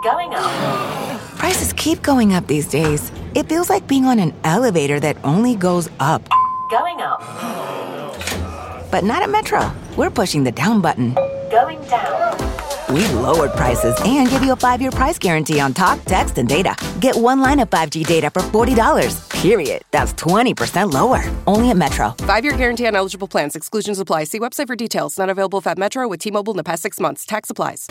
Going up. Prices keep going up these days. It feels like being on an elevator that only goes up. Going up. But not at Metro. We're pushing the down button. Going down. We've lowered prices and give you a 5-year price guarantee on talk, text, and data. Get one line of 5G data for $40, period. That's 20% lower. Only at Metro. 5-year guarantee on eligible plans. Exclusions apply. See website for details. Not available at Metro with T-Mobile in the past 6 months. Tax applies.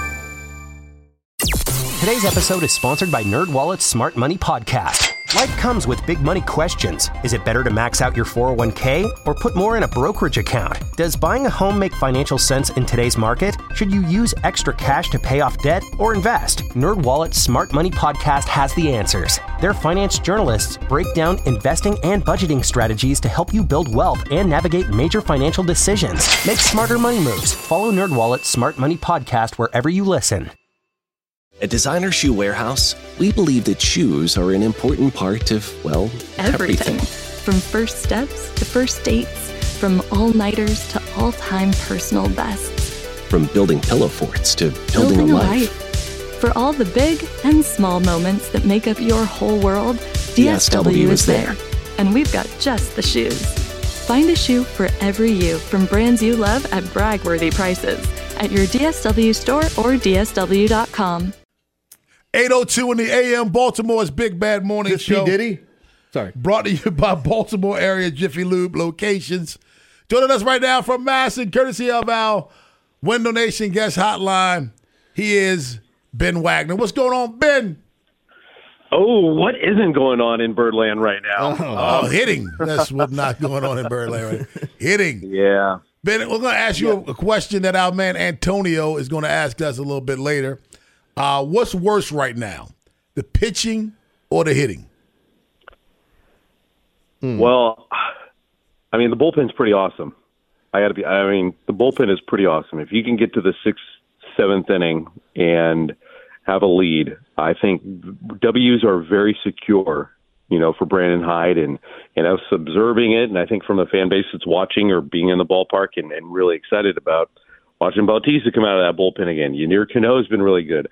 Today's episode is sponsored by NerdWallet's Smart Money Podcast. Life comes with big money questions. Is it better to max out your 401k or put more in a brokerage account? Does buying a home make financial sense in today's market? Should you use extra cash to pay off debt or invest? NerdWallet's Smart Money Podcast has the answers. Their finance journalists break down investing and budgeting strategies to help you build wealth and navigate major financial decisions. Make smarter money moves. Follow NerdWallet's Smart Money Podcast wherever you listen. At Designer Shoe Warehouse, we believe that shoes are an important part of, well, everything. From first steps to first dates, from all-nighters to all-time personal bests. From building pillow forts to building a life. For all the big and small moments that make up your whole world, DSW is there. And we've got just the shoes. Find a shoe for every you from brands you love at brag-worthy prices at your DSW store or DSW.com. 8:02 in the AM, Baltimore's Big Bad Morning Show. Diddy? Sorry. Brought to you by Baltimore area Jiffy Lube locations. Joining us right now from Madison, courtesy of our Window Nation guest hotline, he is Ben Wagner. What's going on, Ben? Oh, what isn't going on in Birdland right now? Hitting. That's what's not going on in Birdland right now. Hitting. Yeah. Ben, we're going to ask you a question that our man Antonio is going to ask us a little bit later. What's worse right now, the pitching or the hitting? Well, I mean, the bullpen's pretty awesome. The bullpen is pretty awesome. If you can get to the 6th, 7th inning and have a lead, I think W's are very secure, for Brandon Hyde and us observing it. And I think from the fan base that's watching or being in the ballpark and really excited about watching Bautista come out of that bullpen again. Yunier Cano has been really good.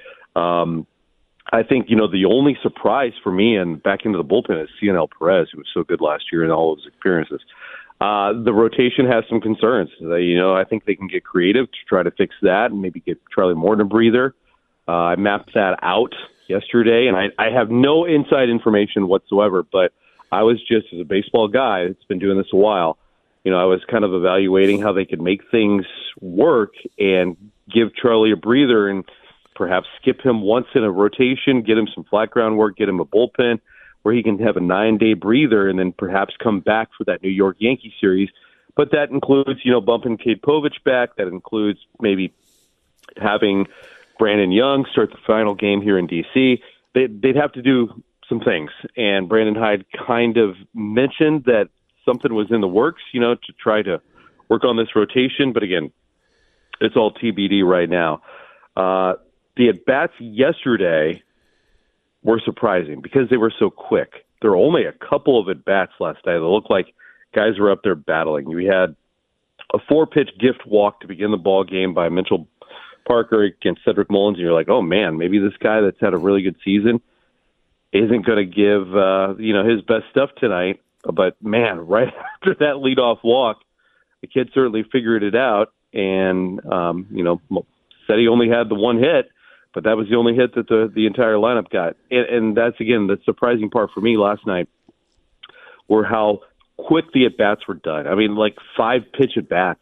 I think, the only surprise for me and back into the bullpen is Cionel Perez, who was so good last year in all of his appearances. The rotation has some concerns. I think they can get creative to try to fix that and maybe get Charlie Morton a breather. I mapped that out yesterday, and I have no inside information whatsoever, but I was just, as a baseball guy that's been doing this a while, I was kind of evaluating how they could make things work and give Charlie a breather and perhaps skip him once in a rotation, get him some flat ground work, get him a bullpen where he can have a 9-day breather and then perhaps come back for that New York Yankee series. But that includes, bumping Cade Povich back. That includes maybe having Brandon Young start the final game here in D.C. They'd have to do some things. And Brandon Hyde kind of mentioned that something was in the works, to try to work on this rotation. But again, it's all TBD right now. The at-bats yesterday were surprising because they were so quick. There were only a couple of at-bats last night that looked like guys were up there battling. We had a 4-pitch gift walk to begin the ball game by Mitchell Parker against Cedric Mullins, and you're like, oh, man, maybe this guy that's had a really good season isn't going to give his best stuff tonight. But, man, right after that leadoff walk, the kid certainly figured it out and, said he only had the one hit, but that was the only hit that the entire lineup got. And that's, again, the surprising part for me last night were how quick the at-bats were done. I mean, like 5-pitch at-bats,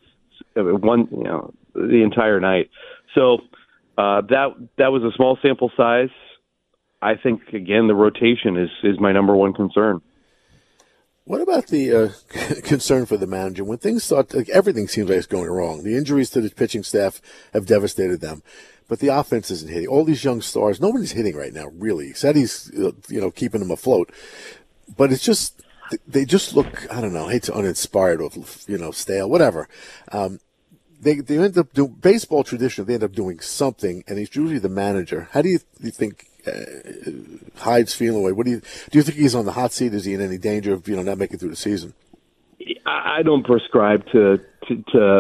the entire night. So that was a small sample size. I think, again, the rotation is my number one concern. What about the concern for the manager? When things start, everything seems like it's going wrong. The injuries to the pitching staff have devastated them, but the offense isn't hitting. All these young stars, nobody's hitting right now, really. He said he's, keeping them afloat, but it's just, they just look, I don't know, I hate to uninspired or, stale, whatever. They end up doing, baseball tradition, they end up doing something, and he's usually the manager. How do you think Hyde's feeling away? What do you think he's on the hot seat? Is he in any danger of not making it through the season? I don't prescribe to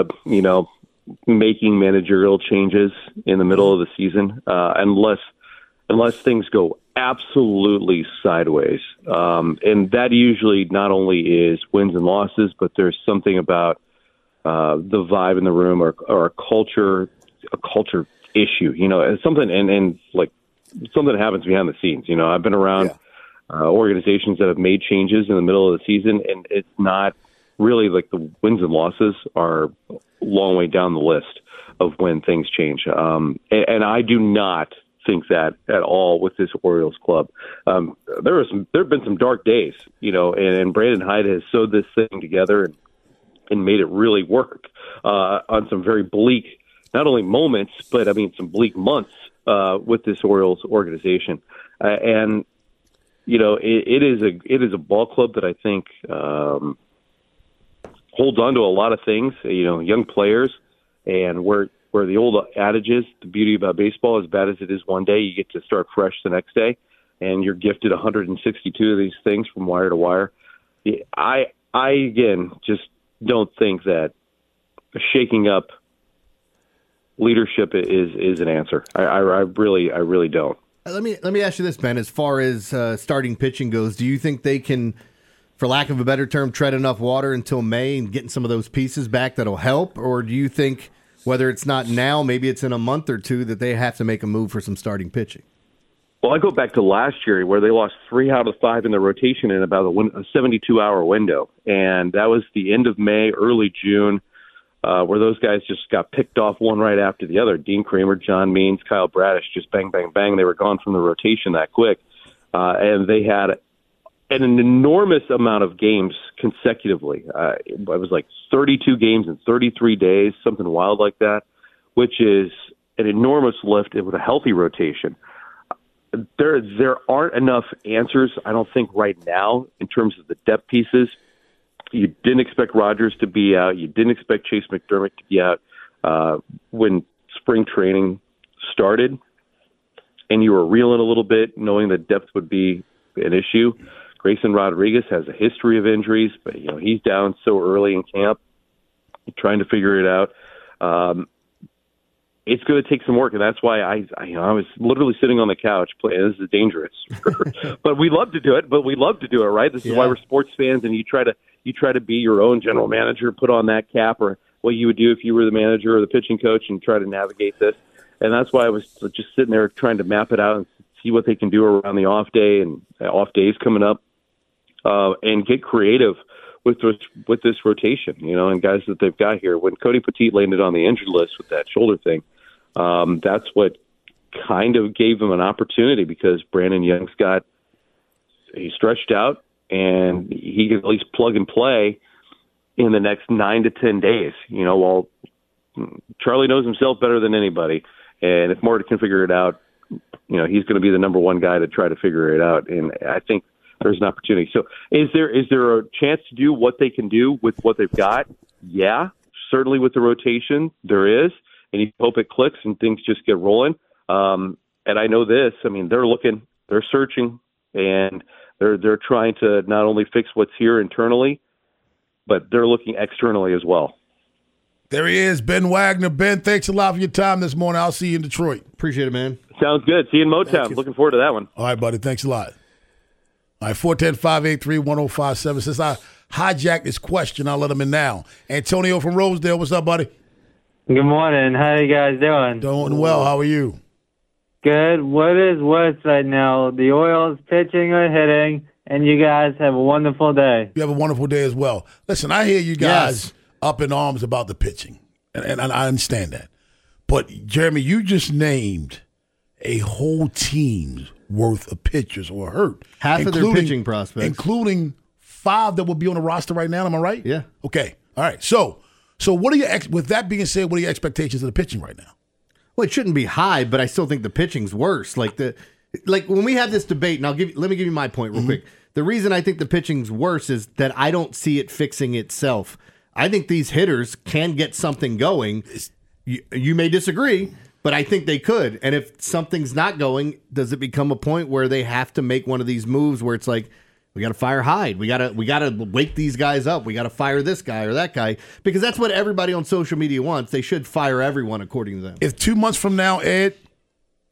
making managerial changes in the middle of the season unless unless things go absolutely sideways. And that usually not only is wins and losses, but there's something about the vibe in the room or a culture issue, something and like something that happens behind the scenes. I've been around organizations that have made changes in the middle of the season, and it's not really like the wins and losses are a long way down the list of when things change. And I do not think that at all with this Orioles club. There have been some dark days, and Brandon Hyde has sewed this thing together and made it really work on some very bleak, not only moments, but some bleak months with this Orioles organization. And it is a ball club that I think holds on to a lot of things, young players, and where the old adage is, the beauty about baseball, as bad as it is one day, you get to start fresh the next day, and you're gifted 162 of these things from wire to wire. I again, just don't think that shaking up leadership is an answer. I really don't. Let me ask you this, Ben. As far as starting pitching goes, do you think they can, for lack of a better term, tread enough water until May and getting some of those pieces back that'll help? Or do you think, whether it's not now, maybe it's in a month or two, that they have to make a move for some starting pitching? Well, I go back to last year where they lost 3 out of 5 in the rotation in about a 72-hour window. And that was the end of May, early June, where those guys just got picked off one right after the other. Dean Kramer, John Means, Kyle Bradish, just bang, bang, bang. They were gone from the rotation that quick. And they had an enormous amount of games consecutively. It was like 32 games in 33 days, something wild like that, which is an enormous lift with a healthy rotation. There aren't enough answers, I don't think, right now in terms of the depth pieces. You didn't expect Rogers to be out. You didn't expect Chase McDermott to be out when spring training started, and you were reeling a little bit, knowing that depth would be an issue. Grayson Rodriguez has a history of injuries, but he's down so early in camp, trying to figure it out. It's going to take some work, and that's why I was literally sitting on the couch playing. This is dangerous, but we love to do it. Right? This is why we're sports fans, and you try to be your own general manager, put on that cap, or what you would do if you were the manager or the pitching coach, and try to navigate this. And that's why I was just sitting there trying to map it out and see what they can do around the off day and off days coming up, and get creative with this rotation, and guys that they've got here. When Cody Petit landed on the injured list with that shoulder thing, that's what kind of gave him an opportunity, because Brandon Young's he's stretched out, and he can at least plug and play in the next 9 to 10 days. While Charlie knows himself better than anybody, and if Marta can figure it out, he's going to be the number one guy to try to figure it out. And I think there's an opportunity. So is there a chance to do what they can do with what they've got? Yeah, certainly with the rotation there is, and you hope it clicks and things just get rolling. And I know this, they're searching, and they're trying to not only fix what's here internally, but they're looking externally as well. There he is, Ben Wagner. Ben, thanks a lot for your time this morning. I'll see you in Detroit. Appreciate it, man. Sounds good. See you in Motown. Looking forward to that one. All right, buddy. Thanks a lot. All right, 410-583-1057. Since I hijacked this question, I'll let him in now. Antonio from Rosedale, what's up, buddy? Good morning. How you guys doing? Doing well. How are you? Good. What is worse right now, the Orioles pitching or hitting? And you guys have a wonderful day. You have a wonderful day as well. Listen, I hear you guys up in arms about the pitching, and I understand that. But, Jeremy, you just named a whole team's worth of pitchers who are hurt. Half of their pitching prospects. Including 5 that will be on the roster right now. Am I right? Yeah. Okay. All right. So what are your with that being said, what are your expectations of the pitching right now? Well, it shouldn't be high, but I still think the pitching's worse. Like when we have this debate, and let me give you my point real quick. The reason I think the pitching's worse is that I don't see it fixing itself. I think these hitters can get something going. You may disagree, but I think they could. And if something's not going, does it become a point where they have to make one of these moves where it's like, we got to fire Hyde. We got to wake these guys up. We got to fire this guy or that guy, because that's what everybody on social media wants. They should fire everyone according to them. If 2 months from now, Ed,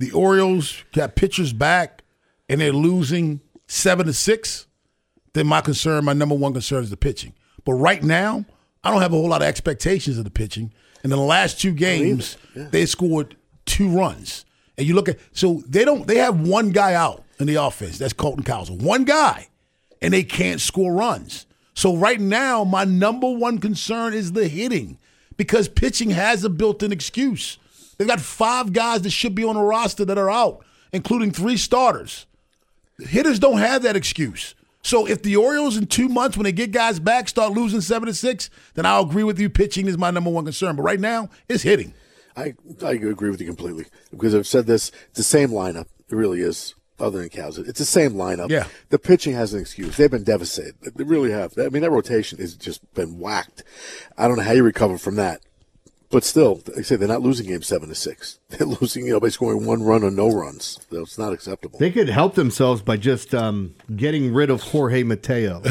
the Orioles got pitchers back and they're losing 7-6, then my number one concern is the pitching. But right now, I don't have a whole lot of expectations of the pitching. And in the last 2 games, they scored 2 runs. And you look at they have one guy out in the offense. That's Colton Cowser. One guy. And they can't score runs. So right now, my number one concern is the hitting because pitching has a built-in excuse. They've got 5 guys that should be on the roster that are out, including 3 starters. Hitters don't have that excuse. So if the Orioles in 2 months, when they get guys back, start losing 7-6, then I'll agree with you. Pitching is my number one concern. But right now, it's hitting. I agree with you completely because I've said this. It's the same lineup. It really is. Other than Cowser, it's the same lineup. Yeah. The pitching has an excuse. They've been devastated. They really have. I mean, that rotation has just been whacked. I don't know how you recover from that. But still, like I say, they're not losing games 7-6. They're losing, by scoring 1 run or no runs. So it's not acceptable. They could help themselves by just getting rid of Jorge Mateo.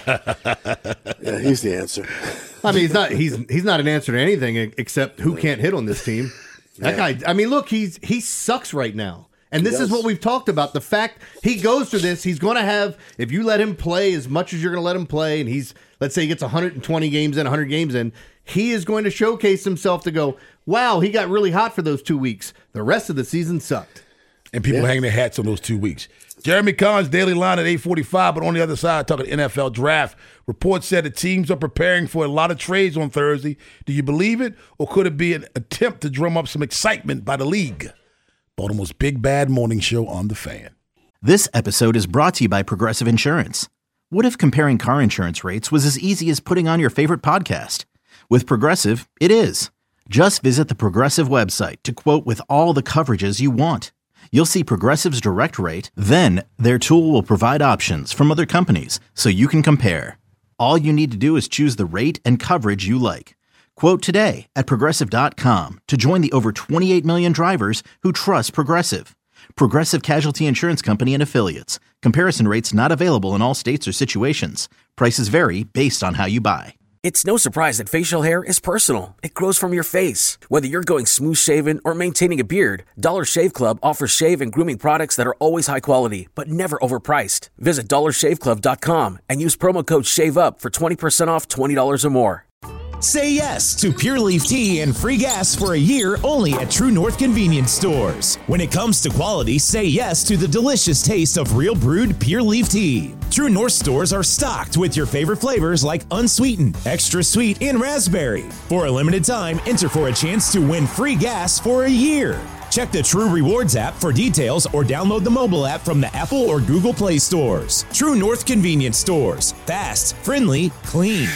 Yeah, he's the answer. I mean, he's not an answer to anything except who can't hit on this team. That guy. I mean, look, he sucks right now. And this is what we've talked about. The fact he goes through this, he's going to have, if you let him play as much as you're going to let him play, and let's say he gets 120 games in, 100 games in, he is going to showcase himself to go, wow, he got really hot for those 2 weeks. The rest of the season sucked. And people hang their hats on those 2 weeks. Jeremy Collins, Daily Line at 8:45, but on the other side, talking NFL draft. Reports said the teams are preparing for a lot of trades on Thursday. Do you believe it, or could it be an attempt to drum up some excitement by the league? Baltimore's Big Bad Morning Show on The Fan. This episode is brought to you by Progressive Insurance. What if comparing car insurance rates was as easy as putting on your favorite podcast? With Progressive, it is. Just visit the Progressive website to quote with all the coverages you want. You'll see Progressive's direct rate, then their tool will provide options from other companies so you can compare. All you need to do is choose the rate and coverage you like. Quote today at Progressive.com to join the over 28 million drivers who trust Progressive. Progressive Casualty Insurance Company and Affiliates. Comparison rates not available in all states or situations. Prices vary based on how you buy. It's no surprise that facial hair is personal. It grows from your face. Whether you're going smooth shaven or maintaining a beard, Dollar Shave Club offers shave and grooming products that are always high quality, but never overpriced. Visit DollarShaveClub.com and use promo code SHAVEUP for 20% off $20 or more. Say yes to Pure Leaf Tea and free gas for a year only at True North Convenience Stores. When it comes to quality, say yes to the delicious taste of real brewed Pure Leaf Tea. True North stores are stocked with your favorite flavors like unsweetened, extra sweet, and raspberry. For a limited time, enter for a chance to win free gas for a year. Check the True Rewards app for details or download the mobile app from the Apple or Google Play stores. True North Convenience Stores. Fast, friendly, clean.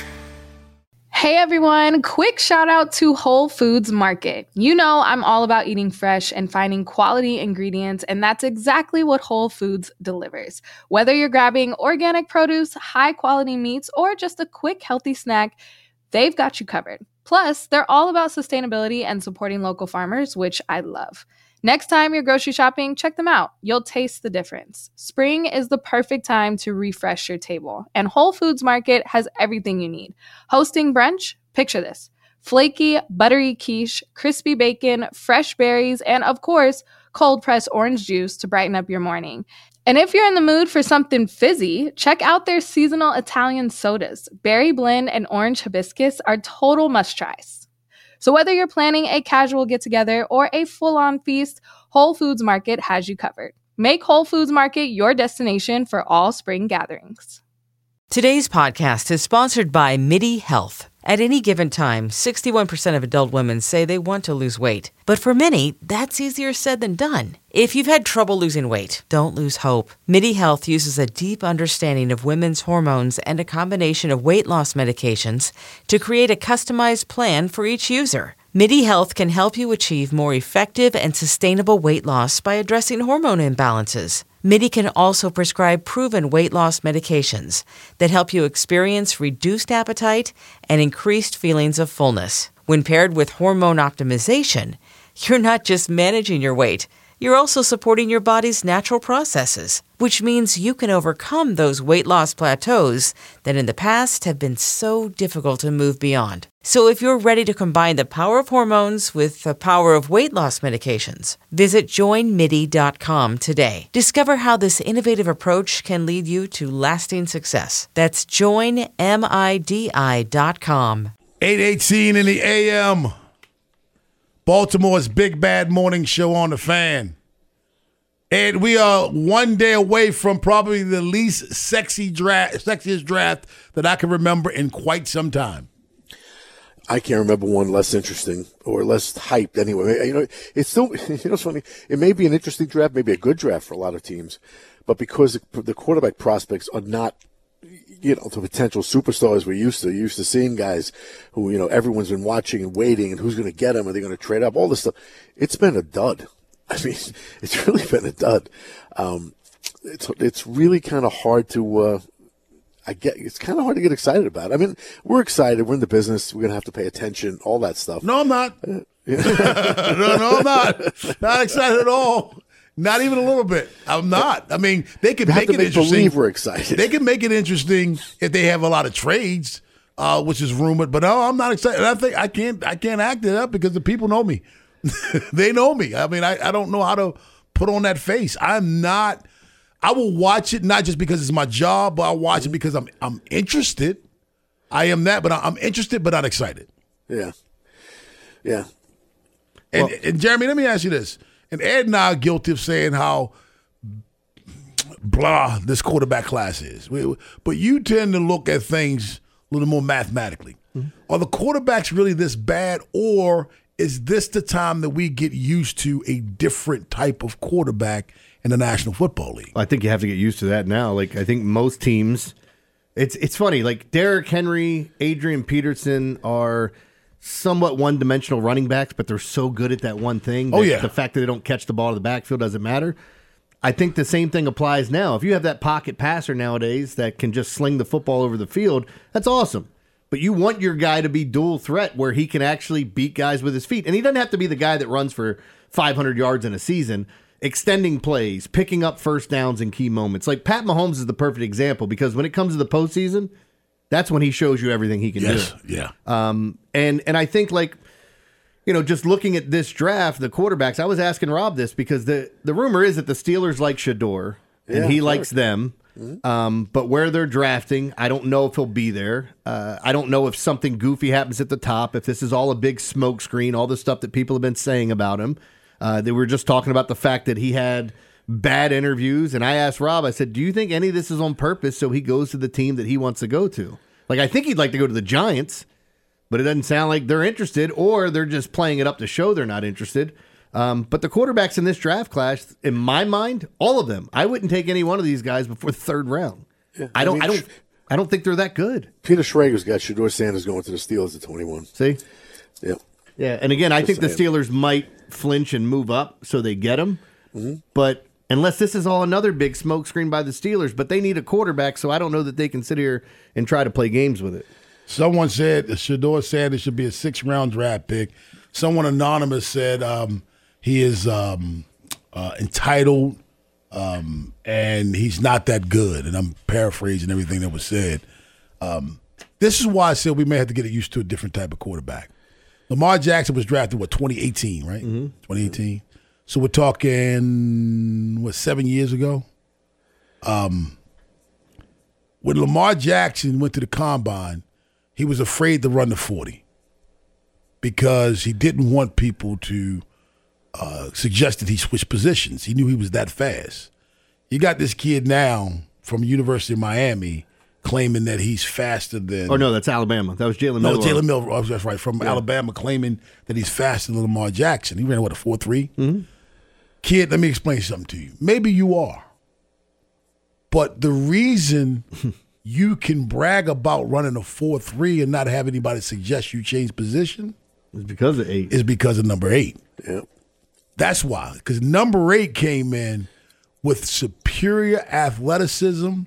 Hey everyone, quick shout out to Whole Foods Market. You know I'm all about eating fresh and finding quality ingredients, and that's exactly what Whole Foods delivers. Whether you're grabbing organic produce, high quality meats, or just a quick healthy snack, they've got you covered. Plus, they're all about sustainability and supporting local farmers, which I love. Next time you're grocery shopping, check them out. You'll taste the difference. Spring is the perfect time to refresh your table, and Whole Foods Market has everything you need. Hosting brunch? Picture this. Flaky, buttery quiche, crispy bacon, fresh berries, and of course, cold-pressed orange juice to brighten up your morning. And if you're in the mood for something fizzy, check out their seasonal Italian sodas. Berry blend and orange hibiscus are total must-tries. So whether you're planning a casual get-together or a full-on feast, Whole Foods Market has you covered. Make Whole Foods Market your destination for all spring gatherings. Today's podcast is sponsored by MIDI Health. At any given time, 61% of adult women say they want to lose weight. But for many, that's easier said than done. If you've had trouble losing weight, don't lose hope. MIDI Health uses a deep understanding of women's hormones and a combination of weight loss medications to create a customized plan for each user. MIDI Health can help you achieve more effective and sustainable weight loss by addressing hormone imbalances. MIDI can also prescribe proven weight loss medications that help you experience reduced appetite and increased feelings of fullness. When paired with hormone optimization, you're not just managing your weight, You're also supporting your body's natural processes, which means you can overcome those weight loss plateaus that in the past have been so difficult to move beyond. So if you're ready to combine the power of hormones with the power of weight loss medications, visit joinmidi.com today. Discover how this innovative approach can lead you to lasting success. That's joinmidi.com. 8:18 in the a.m. Baltimore's Big Bad Morning Show on the Fan. And we are one day away from probably the least sexiest draft that I can remember in quite some time. I can't remember one less interesting or less hyped anyway. It's still, it's funny. It may be an interesting draft, maybe a good draft for a lot of teams, but because the quarterback prospects are not, the potential superstars we're used to seeing guys who, everyone's been watching and waiting and who's going to get them, are they going to trade up, all this stuff. It's been a dud. I mean, it's really been a dud. It's really kind of hard to, it's kind of hard to get excited about. I mean, we're excited. We're in the business. We're going to have to pay attention, all that stuff. No, I'm not. No, I'm not. Not excited at all. Not even a little bit. I'm not. I mean, they can make it interesting. Believe we're excited. They can make it interesting if they have a lot of trades, which is rumored. But no, I'm not excited. I think I can't act it up because the people know me. They know me. I mean, I don't know how to put on that face. I'm not. I will watch it not just because it's my job, but I'll watch it because I'm interested. I am that, but I'm interested, but not excited. Yeah. And Jeremy, let me ask you this. And Ed and I are guilty of saying how blah this quarterback class is. But you tend to look at things a little more mathematically. Mm-hmm. Are the quarterbacks really this bad, or is this the time that we get used to a different type of quarterback in the National Football League? I think you have to get used to that now. Like, I think most teams, it's funny. Like, Derrick Henry, Adrian Peterson are somewhat one-dimensional running backs, but they're so good at that one thing. The fact that they don't catch the ball in the backfield doesn't matter. I think the same thing applies now. If you have that pocket passer nowadays that can just sling the football over the field, that's awesome. But you want your guy to be dual threat where he can actually beat guys with his feet. And he doesn't have to be the guy that runs for 500 yards in a season, extending plays, picking up first downs in key moments. Like Pat Mahomes is the perfect example because when it comes to the postseason, that's when he shows you everything he can do. Yeah. And I think, like, just looking at this draft, the quarterbacks, I was asking Rob this because the rumor is that the Steelers like Shador and he likes them. Mm-hmm. But where they're drafting, I don't know if he'll be there. I don't know if something goofy happens at the top, if this is all a big smoke screen, all the stuff that people have been saying about him. They were just talking about the fact that he had bad interviews. And I asked Rob, I said, do you think any of this is on purpose so he goes to the team that he wants to go to? Like, I think he'd like to go to the Giants, but it doesn't sound like they're interested, or they're just playing it up to show they're not interested. But the quarterbacks in this draft class, in my mind, all of them, I wouldn't take any one of these guys before the third round. Yeah, I don't think they're that good. Peter Schrager's got Shador Sanders going to the Steelers at 21. See? Yep. Yeah, and again, I think the Steelers might flinch and move up so they get him. Mm-hmm. But unless this is all another big smokescreen by the Steelers, but they need a quarterback, so I don't know that they can sit here and try to play games with it. Someone said Shador Sanders should be a 6th-round draft pick. Someone anonymous said he is entitled and he's not that good. And I'm paraphrasing everything that was said. This is why I said we may have to get used to a different type of quarterback. Lamar Jackson was drafted, 2018, right? Mm-hmm. 2018. So we're talking, 7 years ago? When Lamar Jackson went to the combine, he was afraid to run the 40 because he didn't want people to suggest that he switched positions. He knew he was that fast. You got this kid now from University of Miami claiming that he's faster than... Oh, no, that's Alabama. That was Jalen Milroe. No, Jalen Milroe. That's right. From Alabama claiming that he's faster than Lamar Jackson. He ran, a 4.3? Mm-hmm. Kid, let me explain something to you. Maybe you are. But the reason you can brag about running a 4.3 and not have anybody suggest you change position is because of 8. Is because of number 8. Yeah. That's why. Because number 8 came in with superior athleticism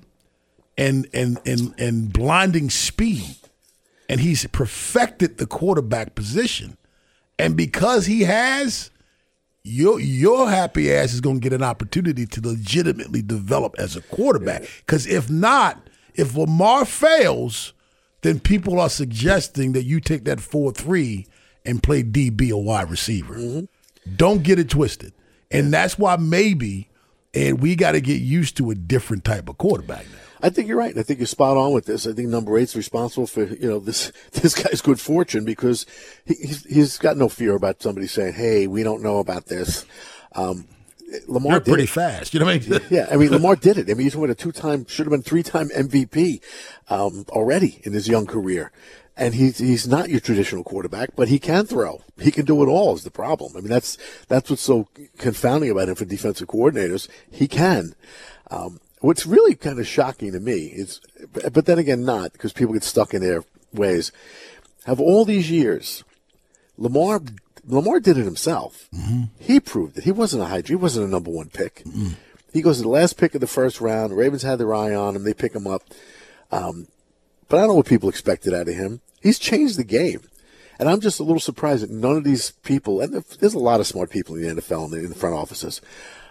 and blinding speed. And he's perfected the quarterback position. And because he has, your happy ass is going to get an opportunity to legitimately develop as a quarterback. Because if not, if Lamar fails, then people are suggesting that you take that 4-3 and play DB or wide receiver. Don't get it twisted. And that's why maybe, and we got to get used to a different type of quarterback now. I think you're right. I think you're spot on with this. I think number 8's responsible for this guy's good fortune, he's got no fear about somebody saying, "Hey, we don't know about this." Lamar You're did pretty it. fast. You know what I mean? Yeah, I mean Lamar did it. I mean he's won a 2-time, should have been 3-time MVP already in his young career, and he's not your traditional quarterback, but he can throw. He can do it all. Is the problem? I mean that's what's so confounding about him for defensive coordinators. He can. What's really kind of shocking to me is, but then again not, because people get stuck in their ways, have all these years, Lamar did it himself. He proved it. He wasn't he wasn't a number 1 pick. He goes to the last pick of the first round. The Ravens had their eye on him. They pick him up. But I don't know what people expected out of him. He's changed the game. And I'm just a little surprised that none of these people, and there's a lot of smart people in the NFL in the front offices,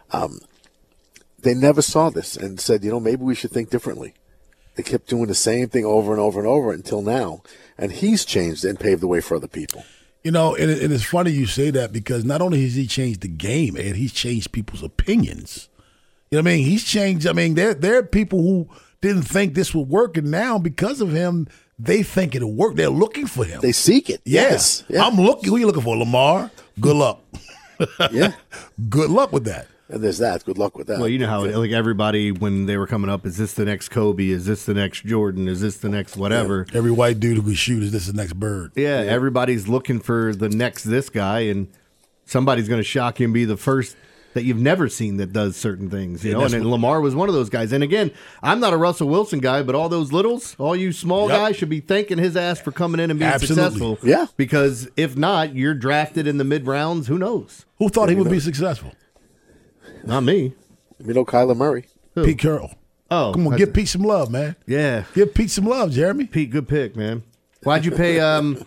they never saw this and said, maybe we should think differently. They kept doing the same thing over and over and over until now. And he's changed and paved the way for other people. And it's funny you say that, because not only has he changed the game, Ed, he's changed people's opinions. You know what I mean? He's changed. I mean, there are people who didn't think this would work, and now because of him, they think it'll work. They're looking for him. They seek it. Yes. Yeah. I'm looking. Who are you looking for? Lamar? Good luck. Yeah. Good luck with that. And there's that. Good luck with that. Well, you know how like everybody, when they were coming up, is this the next Kobe? Is this the next Jordan? Is this the next whatever? Yeah. Every white dude who can shoot, is this the next Bird? Yeah, everybody's looking for the next this guy, and somebody's going to shock you and be the first that you've never seen that does certain things. You know, and Lamar was one of those guys. And again, I'm not a Russell Wilson guy, but all those littles, all you small guys should be thanking his ass for coming in and being successful. Yeah. Because if not, you're drafted in the mid rounds. Who knows? Who thought he would be successful? Not me. Kyler Murray. Who? Pete Carroll. Oh. Come on, give Pete some love, man. Yeah. Give Pete some love, Jeremy. Pete, good pick, man. Why'd you pay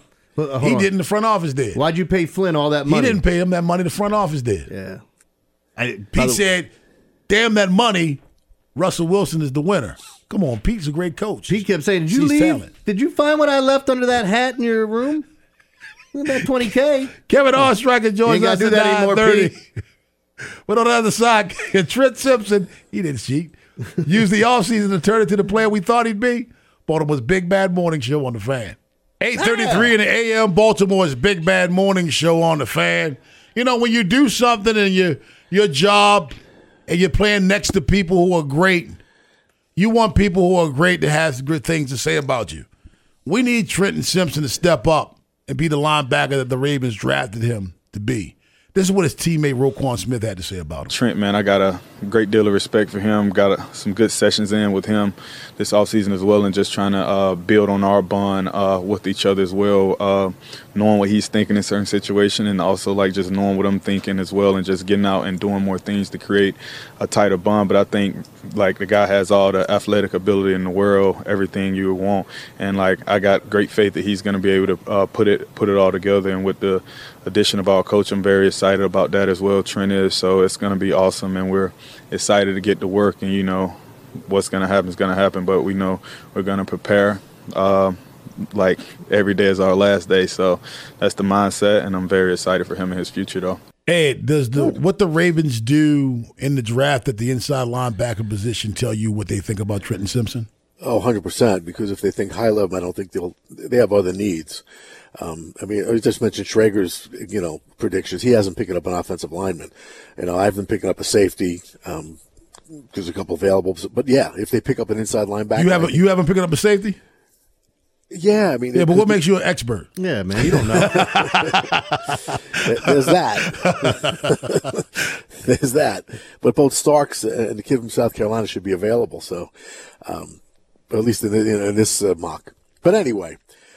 he didn't, the front office did. Why'd you pay Flynn all that money? He didn't pay him that money, the front office did. Yeah. Pete said, damn that money, Russell Wilson is the winner. Come on, Pete's a great coach. Pete kept saying, did you leave? Talent. Did you find what I left under that hat in your room? That $20K. Kevin Oestreicher joins us at 9:30. But on the other side, Trent Simpson, he didn't cheat. Used the offseason to turn it to the player we thought he'd be. Baltimore's Big Bad Morning Show on The Fan. 8:33 in the a.m., Baltimore's Big Bad Morning Show on The Fan. You know, when you do something in your job and you're playing next to people who are great, you want people who are great to have good things to say about you. We need Trenton Simpson to step up and be the linebacker that the Ravens drafted him to be. This is what his teammate Roquan Smith had to say about him. Trent, man, I got a great deal of respect for him. Got some good sessions in with him this offseason as well, and just trying to build on our bond with each other as well, knowing what he's thinking in certain situations, and also like just knowing what I'm thinking as well, and just getting out and doing more things to create a tighter bond. But I think like the guy has all the athletic ability in the world, everything you would want, and like I got great faith that he's going to be able to put it all together. And with the addition of our coach, I'm very excited about that as well. Trent is, so it's going to be awesome, and we're excited to get to work. And you know, what's going to happen is going to happen, but we know we're going to prepare. Like every day is our last day, so that's the mindset, and I'm very excited for him and his future, though. Ed, does what the Ravens do in the draft at the inside linebacker position tell you what they think about Trenton Simpson? Oh, 100%, because if they think high level, I don't think they have other needs. I mean, I just mentioned Schrager's, predictions. He hasn't picked up an offensive lineman. I've been picking up a safety, there's a couple available. But yeah, if they pick up an inside linebacker. You haven't picked up a safety? Yeah, I mean. Yeah, but what makes you an expert? Yeah, man, you don't know. There's that. There's that. But both Starks and the kid from South Carolina should be available. So, at least in this mock. But anyway,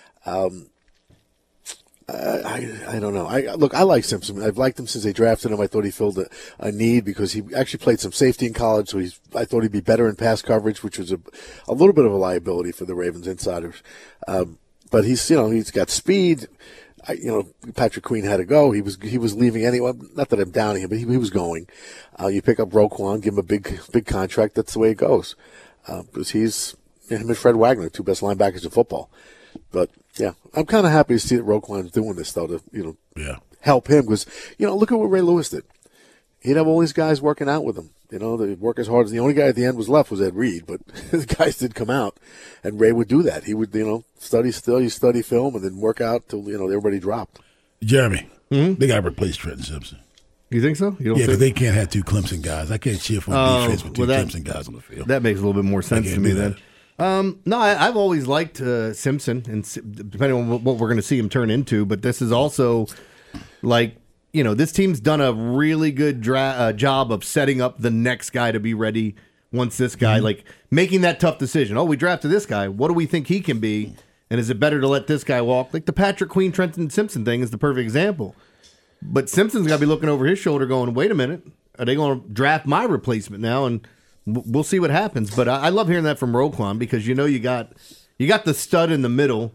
I don't know. I like Simpson. I've liked him since they drafted him. I thought he filled a need because he actually played some safety in college. So I thought he'd be better in pass coverage, which was a little bit of a liability for the Ravens insiders. But he's got speed. Patrick Queen had to go. He was leaving anyway. Not that I'm downing him, but he was going. You pick up Roquan, give him a big contract. That's the way it goes. Because he's him and Fred Wagner, two best linebackers in football. But yeah, I'm kind of happy to see that Roquan's doing this though to help him because look at what Ray Lewis did. He'd have all these guys working out with him. They work as hard as the only guy at the end was left was Ed Reed, but the guys did come out, and Ray would do that. He would, study film, and then work out till everybody dropped. Jeremy, they got to replace Trenton Simpson. You think so? You don't because think? they can't have two Clemson guys. I can't cheer for defense with two Clemson guys on the field. That makes a little bit more sense to me then. No, I've always liked Simpson, and depending on what we're going to see him turn into, but this is also like. This team's done a really good job of setting up the next guy to be ready once this guy, making that tough decision. Oh, we drafted this guy. What do we think he can be? And is it better to let this guy walk? Like the Patrick Queen, Trenton Simpson thing is the perfect example. But Simpson's got to be looking over his shoulder going, wait a minute, are they going to draft my replacement now? And we'll see what happens. But I love hearing that from Roquan because you got the stud in the middle.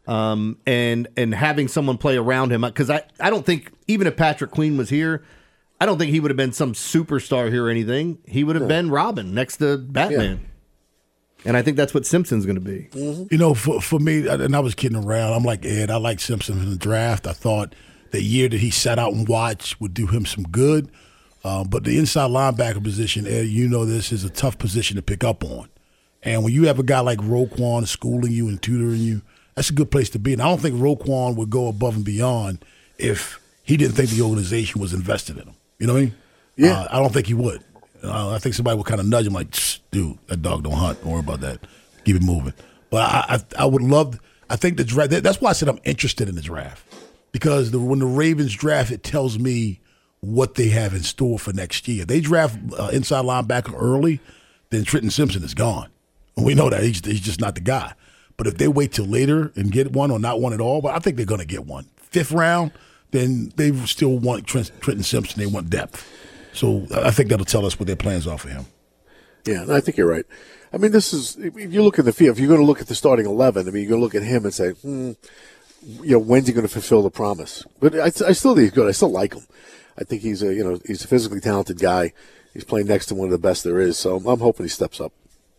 And having someone play around him, because I don't think, even if Patrick Queen was here, I don't think he would have been some superstar here or anything. He would have been Robin next to Batman. Yeah. And I think that's what Simpson's going to be. Mm-hmm. For me, and I was kidding around, I'm like Ed, I like Simpson in the draft. I thought the year that he sat out and watched would do him some good. But the inside linebacker position, Ed, this is a tough position to pick up on. And when you have a guy like Roquan schooling you and tutoring you, that's a good place to be. And I don't think Roquan would go above and beyond if he didn't think the organization was invested in him. You know what I mean? Yeah. I don't think he would. I think somebody would kind of nudge him like, dude, that dog don't hunt. Don't worry about that. Keep it moving. But I would love – I think the draft – that's why I said I'm interested in the draft. Because when the Ravens draft, it tells me what they have in store for next year. They draft inside linebacker early, then Trenton Simpson is gone. And we know that. He's just not the guy. But if they wait till later and get one or not one at all, but I think they're going to get one. 5th round, then they still want Trenton Simpson. They want depth. So I think that'll tell us what their plans are for him. Yeah, I think you're right. I mean, this is, if you look at the field, if you're going to look at the starting 11, I mean, you're going to look at him and say, when's he going to fulfill the promise? But I still think he's good. I still like him. I think he's he's a physically talented guy. He's playing next to one of the best there is. So I'm hoping he steps up.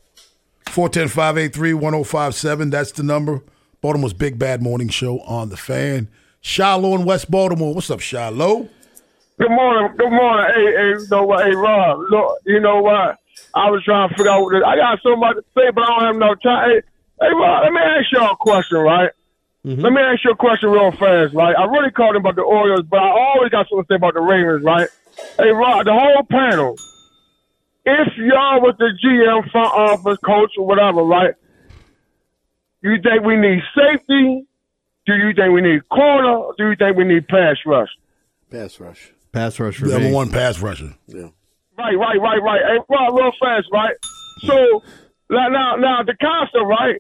410-583-1057. That's the number. Baltimore's Big Bad Morning Show on The Fan. Shiloh in West Baltimore. What's up, Shiloh? Good morning. Hey, Rob. Look, you know what? I was trying to figure out I got so much to say, but I don't have no time. Hey, Rob, let me ask y'all a question, right? Mm-hmm. Let me ask you a question real fast, right? I really called him about the Orioles, but I always got something to say about the Ravens, right? Hey, Rob, the whole panel. If y'all was the GM, front office, coach, or whatever, right? You think we need safety? Do you think we need corner? Or do you think we need pass rush? Pass rush. Pass rush for Number me. one pass rusher. Yeah. Right. Hey, Rob, real fast, right? So, now, the concept, right?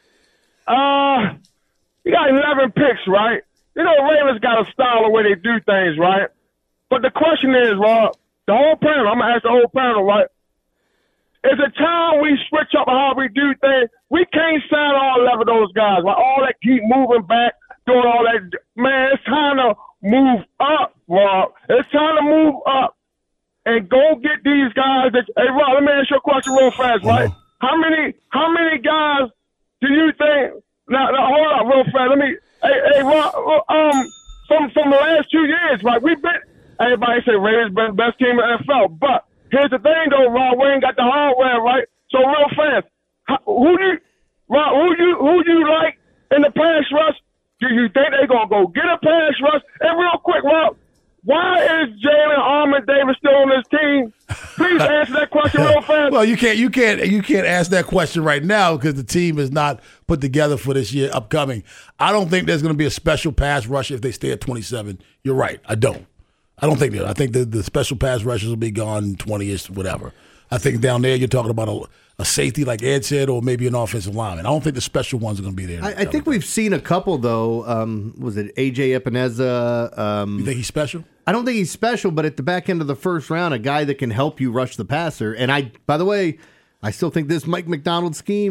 You got 11 picks, right? Ravens got a style of way they do things, right? But the question is, Rob, the whole panel, I'm going to ask the whole panel, right? It's a time we switch up how we do things. We can't sign all 11 of those guys. Like all that keep moving back, doing all that. Man, it's time to move up, Rob. It's time to move up and go get these guys. Hey, Rob, let me ask you a question real fast, right? How many guys do you think? Now hold up real fast. Hey, Rob. From the last 2 years, right? We've been. Everybody say Ravens been the best team in the NFL, but here's the thing, though, Rob. We ain't got the hardware, right? So real fast, who do you like in the pass rush? Do you think they gonna go get a pass rush? And real quick, Rob, why is Jalen Armour-Davis still on this team? Please answer that question real fast. Well, you can't ask that question right now because the team is not put together for this year upcoming. I don't think there's going to be a special pass rush if they stay at 27. You're right. I don't think that. I think the special pass rushers will be gone 20-ish, whatever. I think down there you're talking about a safety, like Ed said, or maybe an offensive lineman. I don't think the special ones are going to be there. I think we've seen a couple, though. Was it A.J. Epineza? You think he's special? I don't think he's special, but at the back end of the first round, a guy that can help you rush the passer. And by the way, I still think this Mike McDonald scheme is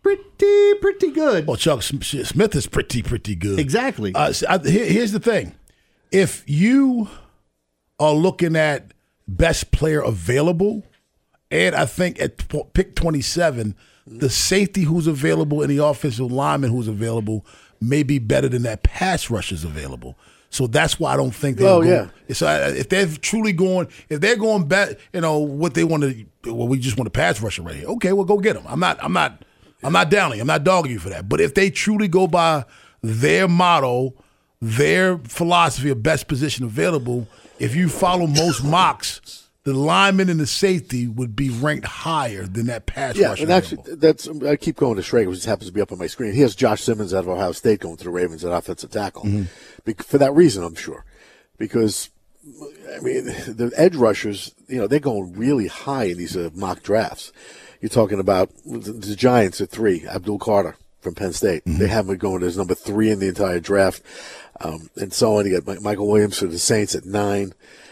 pretty good. Well, Chuck Smith is pretty good. Exactly. Here's the thing. If you are looking at best player available, and I think at pick 27, the safety who's available and the offensive lineman who's available may be better than that pass rushers available. So that's why I don't think they're going. So if they're truly going, if they're going back, what they want to, well, we just want a pass rusher right here. Okay, well, go get them. I'm not downing. I'm not dogging you for that. But if they truly go by their motto, their philosophy of best position available, if you follow most mocks, the lineman and the safety would be ranked higher than that pass rusher. And actually, I keep going to Schrager, which just happens to be up on my screen. He has Josh Simmons out of Ohio State going to the Ravens at offensive tackle. For that reason, I'm sure. Because, I mean, the edge rushers, they're going really high in these mock drafts. You're talking about the Giants at 3, Abdul Carter from Penn State. They have him going as number 3 in the entire draft, and so on. You got Michael Williams for the Saints at 9.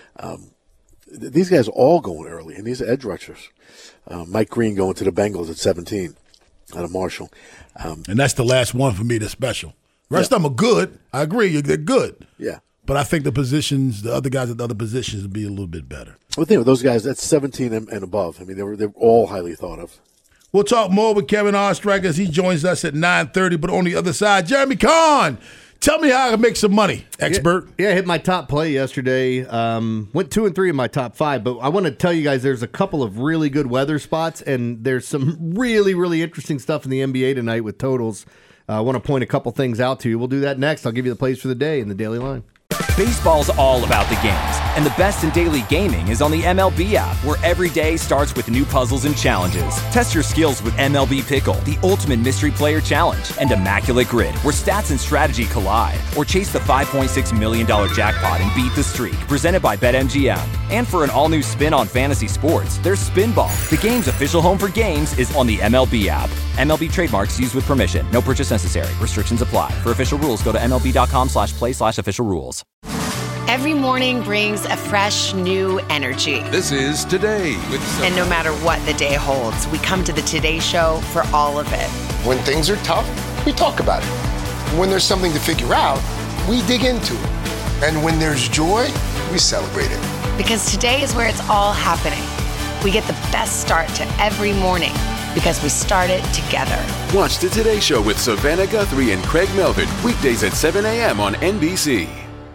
These guys are all going early, and these are edge rushers. Mike Green going to the Bengals at 17 out of Marshall. And that's the last one for me that's special. The rest of them are good. I agree. They're good. Yeah. But I think the other guys at the other positions would be a little bit better. Well, think of those guys, that's 17 and above. I mean, they're all highly thought of. We'll talk more with Kevin Oestreicher as he joins us at 9:30. But on the other side, Jeremy Kahn. Tell me how I can make some money, expert. Yeah, I hit my top play yesterday. Went 2 and 3 in my top 5. But I want to tell you guys there's a couple of really good weather spots, and there's some really, really interesting stuff in the NBA tonight with totals. I want to point a couple things out to you. We'll do that next. I'll give you the plays for the day in the Daily Line. Baseball's all about the games, and the best in daily gaming is on the MLB app, where every day starts with new puzzles and challenges. Test your skills with MLB Pickle, the ultimate mystery player challenge, and Immaculate Grid, where stats and strategy collide. Or chase the $5.6 million jackpot and beat the streak, presented by BetMGM. And for an all-new spin on fantasy sports, there's Spinball. The game's official home for games is on the MLB app. MLB trademarks used with permission. No purchase necessary. Restrictions apply. For official rules, go to MLB.com/play/official rules. Every morning brings a fresh, new energy. This is Today with And no matter what the day holds, we come to the Today Show for all of it. When things are tough, we talk about it. When there's something to figure out, we dig into it. And when there's joy, we celebrate it. Because today is where it's all happening. We get the best start to every morning because we start it together. Watch the Today Show with Savannah Guthrie and Craig Melvin, weekdays at 7 a.m. on NBC.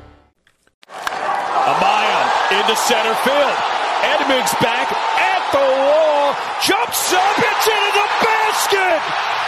Amaya into center field. Edmonds back at the wall. Jumps up. It's into the basket.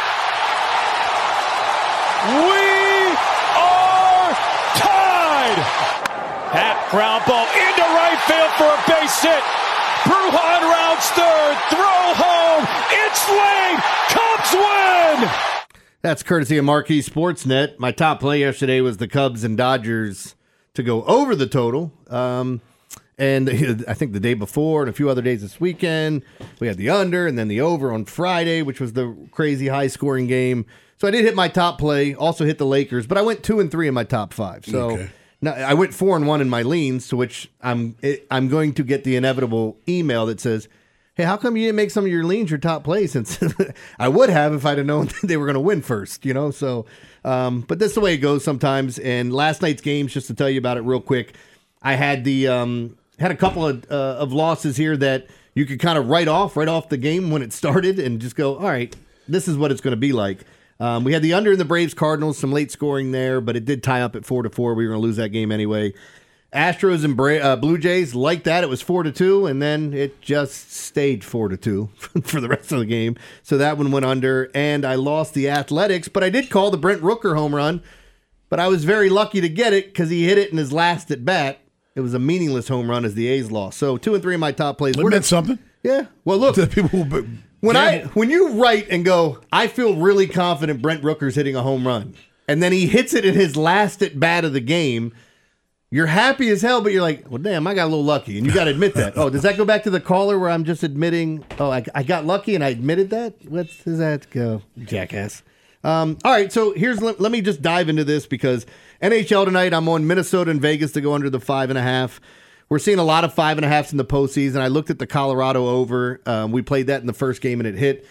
We are tied. Hat ground ball into right field for a base hit. Brujan rounds third. Throw home. It's late. Cubs win. That's courtesy of Marquee Sportsnet. My top play yesterday was the Cubs and Dodgers to go over the total. And I think the day before and a few other days this weekend, we had the under and then the over on Friday, which was the crazy high-scoring game. So I did hit my top play, also hit the Lakers, but I went 2 and 3 in my top 5. So now I went 4 and 1 in my leans, to which I'm going to get the inevitable email that says, hey, how come you didn't make some of your leans your top play? Since I would have if I'd have known they were going to win first, So, but that's the way it goes sometimes. And last night's games, just to tell you about it real quick, I had had a couple of losses here that you could kind of write off the game when it started and just go, all right, this is what it's going to be like. We had the under in the Braves Cardinals, some late scoring there, but it did tie up at 4-4. We were going to lose that game anyway. Astros and Blue Jays, like that, it was 4-2, and then it just stayed 4-2 for the rest of the game. So that one went under, and I lost the Athletics, but I did call the Brent Rooker home run, but I was very lucky to get it because he hit it in his last at bat. It was a meaningless home run as the A's lost. So 2 and 3 in my top plays. It meant something. Yeah. Well, look, when you write and go, I feel really confident Brent Rooker's hitting a home run, and then he hits it in his last at bat of the game, you're happy as hell, but you're like, well, damn, I got a little lucky. And you got to admit that. Oh, does that go back to the caller where I'm just admitting, I got lucky and I admitted that? What does that go, jackass? All right, so let me just dive into this because NHL tonight, I'm on Minnesota and Vegas to go under the 5.5. We're seeing a lot of 5.5s in the postseason. I looked at the Colorado over. We played that in the first game and it hit.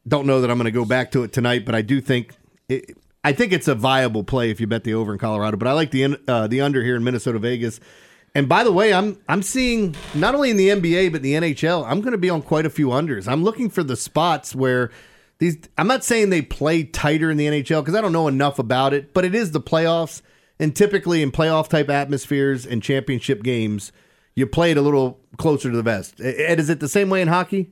don't know that I'm going to go back to it tonight, but I do think I think it's a viable play if you bet the over in Colorado. But I like the under here in Minnesota Vegas. And by the way, I'm seeing not only in the NBA but the NHL, I'm going to be on quite a few unders. I'm looking for the spots where I'm not saying they play tighter in the NHL because I don't know enough about it, but it is the playoffs. And typically in playoff type atmospheres and championship games, you play it a little closer to the vest. Ed, is it the same way in hockey?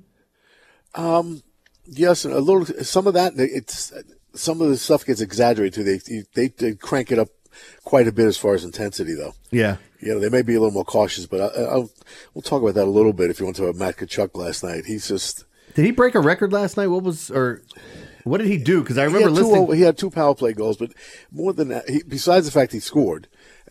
Yes, a little. Some of that, some of the stuff gets exaggerated too. They crank it up quite a bit as far as intensity, though. Yeah. They may be a little more cautious, but we'll talk about that a little bit if you want to talk about Matt Tkachuk last night. He's just. Did he break a record last night? What did he do? Because I remember listening. He had 2 power play goals, but more than that, besides the fact he scored,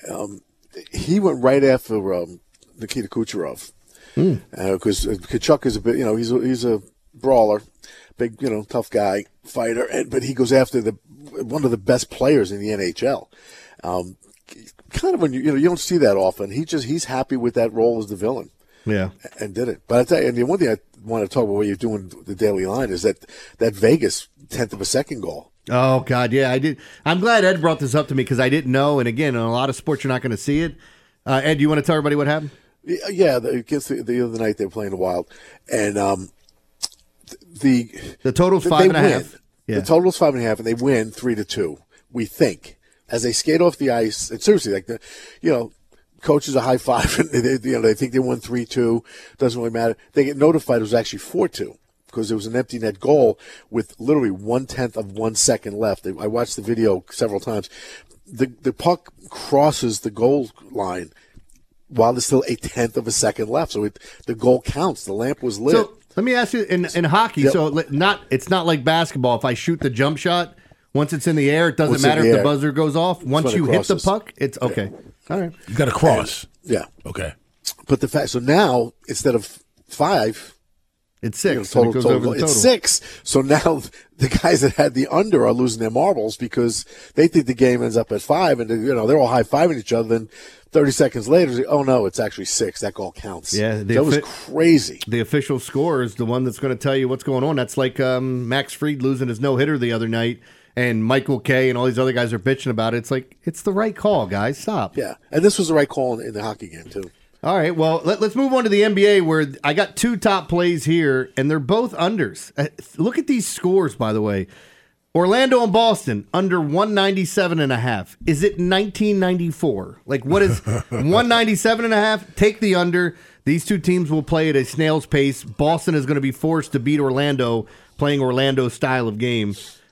he went right after Nikita Kucherov. Because Tkachuk is a bit, he's a brawler, big, tough guy, fighter, but he goes after one of the best players in the NHL. Kind of when you don't see that often. He's happy with that role as the villain. Yeah, and did it. But I tell you, and the one thing I want to talk about what you're doing the daily line is that Vegas 10th of a second goal. Oh God, yeah, I did. I'm glad Ed brought this up to me because I didn't know. And again, in a lot of sports, you're not going to see it. Ed, do you want to tell everybody what happened? Yeah, against the other night they were playing the Wild, and the total's 5.5. Yeah. The total's 5.5, and they win 3-2. We think as they skate off the ice, and seriously, coaches are high five, and they think they won 3-2. Doesn't really matter. They get notified it was actually 4-2 because it was an empty net goal with literally 1/10 of 1 second left. I watched the video several times. The puck crosses the goal line while there's still 1/10 of a second left, so the goal counts. The lamp was lit. So let me ask you, in hockey, Yep. so it's not like basketball. If I shoot the jump shot, once it's in the air, it doesn't Once in matter the if the air. buzzer goes off. Once when it you hit the crosses. puck, it's okay. All right. You got to cross. Yeah. Okay. But the fact, so now instead of 5, it's 6. Total, and it goes total, over the total. It's 6. So now the guys that had the under are losing their marbles because they think the game ends up at 5, and they're all high fiving each other. Then 30 seconds later, oh no, it's actually 6. That goal counts. Yeah, that was crazy. The official score is the one that's going to tell you what's going on. That's like Max Fried losing his no-hitter the other night, and Michael Kay and all these other guys are bitching about it. It's like, it's the right call, guys. Stop. Yeah, and this was the right call in the hockey game too. All right, well, let's move on to the NBA, where I got 2 top plays here, and they're both unders. Look at these scores, by the way. Orlando and Boston, under 197.5. Is it 1994? Like, what is 197.5? Take the under. These 2 teams will play at a snail's pace. Boston is going to be forced to beat Orlando, playing Orlando's style of game.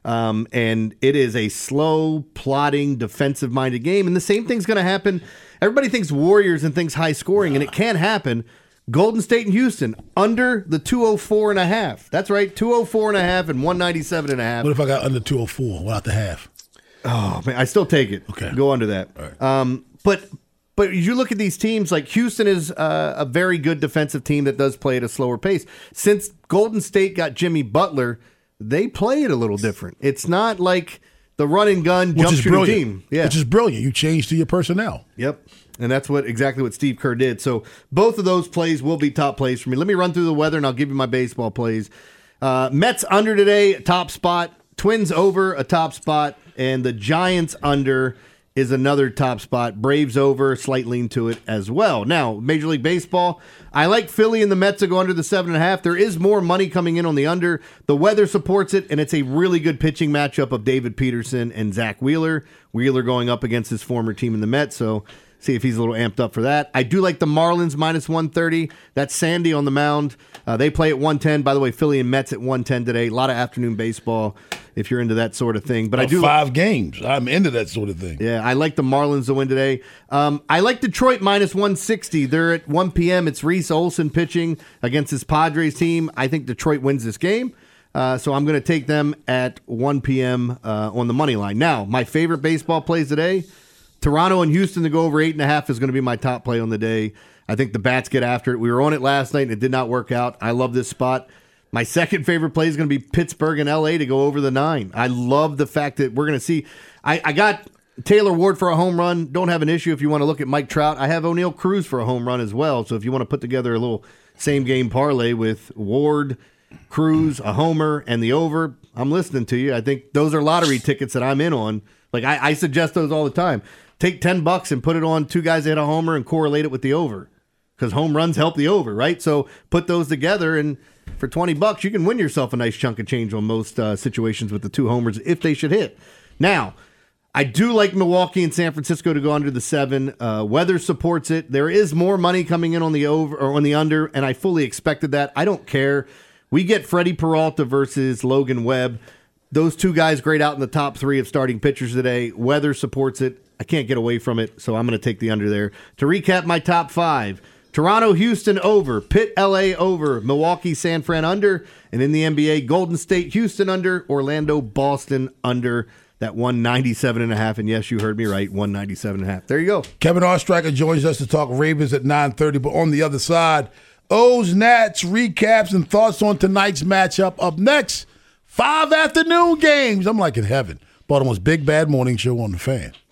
And it is a slow, plodding, defensive-minded game. And the same thing's going to happen. Everybody thinks Warriors and thinks high scoring, and it can happen. Golden State and Houston, under the 204.5. That's right, 204.5 and 197.5. What if I got under 204 without the half? Oh, man, I still take it. Okay. Go under that. All right. But as you look at these teams, like Houston is a very good defensive team that does play at a slower pace. Since Golden State got Jimmy Butler, they play it a little different. It's not like the run and gun jump shooting team. Yeah. Which is brilliant. You change to your personnel. Yep. And that's exactly what Steve Kerr did. So both of those plays will be top plays for me. Let me run through the weather, and I'll give you my baseball plays. Mets under today, top spot. Twins over, a top spot. And the Giants under is another top spot. Braves over, slight lean to it as well. Now, Major League Baseball, I like Philly and the Mets to go under the 7.5. There is more money coming in on the under. The weather supports it, and it's a really good pitching matchup of David Peterson and Zach Wheeler. Wheeler going up against his former team in the Mets, so see if he's a little amped up for that. I do like the Marlins minus 130. That's Sandy on the mound. They play at 110. By the way, Philly and Mets at 110 today. A lot of afternoon baseball if you're into that sort of thing. But I do 5 games. I'm into that sort of thing. Yeah, I like the Marlins to win today. I like Detroit minus 160. They're at 1 p.m. It's Reese Olson pitching against his Padres team. I think Detroit wins this game. So I'm going to take them at 1 p.m. On the money line. Now, my favorite baseball plays today, Toronto and Houston to go over 8.5 is going to be my top play on the day. I think the Bats get after it. We were on it last night, and it did not work out. I love this spot. My second favorite play is going to be Pittsburgh and L.A. to go over the 9. I love the fact that we're going to see. I got Taylor Ward for a home run. Don't have an issue if you want to look at Mike Trout. I have O'Neal Cruz for a home run as well. So if you want to put together a little same-game parlay with Ward, Cruz, a homer, and the over. I'm listening to you. I think those are lottery tickets that I'm in on. Like, I suggest those all the time. Take $10 and put it on 2 guys that hit a homer and correlate it with the over. Because home runs help the over, right? So put those together, and for $20, you can win yourself a nice chunk of change on most situations with the 2 homers if they should hit. Now, I do like Milwaukee and San Francisco to go under the 7. Weather supports it. There is more money coming in on the over or on the under, and I fully expected that. I don't care. We get Freddie Peralta versus Logan Webb. Those 2 guys grade out in the top 3 of starting pitchers today. Weather supports it. I can't get away from it, so I'm going to take the under there. To recap my top 5, Toronto, Houston over, Pitt, LA over, Milwaukee, San Fran under, and in the NBA, Golden State, Houston under, Orlando, Boston under. That 197.5, and yes, you heard me right, 197.5. There you go. Kevin Oestreicher joins us to talk Ravens at 9:30, but on the other side, O's, Nats, recaps, and thoughts on tonight's matchup. Up next, 5 afternoon games. I'm like in heaven. Baltimore's Big Bad Morning Show on The Fan.